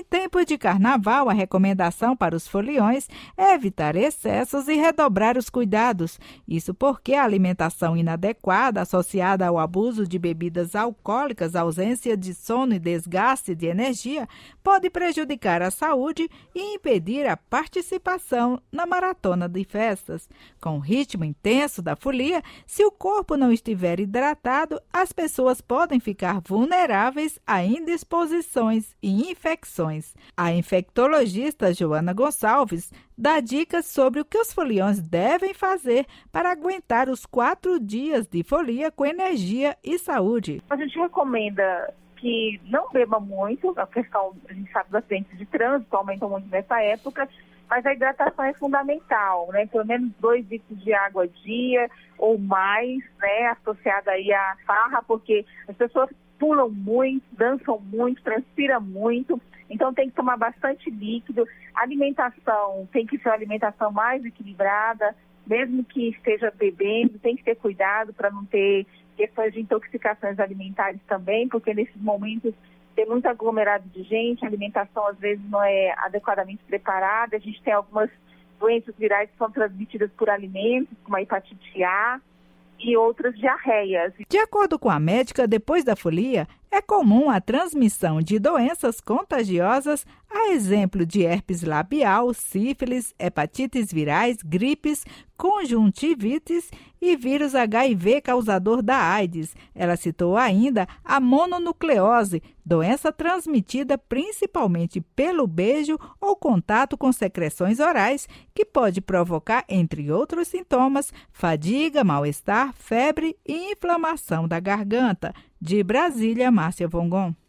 tempo de carnaval, a recomendação para os foliões é evitar excessos e redobrar os cuidados. Isso porque a alimentação inadequada, associada ao abuso de bebidas alcoólicas, ausência de sono e desgaste de energia, pode prejudicar a saúde e impedir a participação na maratona de festas. Com o ritmo intenso da folia, se o corpo não estiver hidratado, as pessoas podem ficar vulneráveis a indisposições e infecções. A infectologista Joana Gonçalves dá dicas sobre o que os foliões devem fazer para aguentar os 4 dias de folia com energia e saúde. A gente recomenda que não beba muito, a gente sabe dos acidentes de trânsito aumentam muito nessa época, mas a hidratação é fundamental, né? Pelo menos 2 litros de água ao dia ou mais, né? Associada aí à farra, porque as pessoas pulam muito, dançam muito, transpiram muito, então tem que tomar bastante líquido. A alimentação tem que ser uma alimentação mais equilibrada, mesmo que esteja bebendo, tem que ter cuidado para não ter questões de intoxicações alimentares também, porque nesses momentos tem muito aglomerado de gente, a alimentação às vezes não é adequadamente preparada, a gente tem algumas doenças virais que são transmitidas por alimentos, como a hepatite A e outras diarreias. De acordo com a médica, depois da folia, é comum a transmissão de doenças contagiosas, a exemplo de herpes labial, sífilis, hepatites virais, gripes, conjuntivites e vírus HIV causador da AIDS. Ela citou ainda a mononucleose, doença transmitida principalmente pelo beijo ou contato com secreções orais, que pode provocar, entre outros sintomas, fadiga, mal-estar, febre e inflamação da garganta. De Brasília, Márcia Vongon.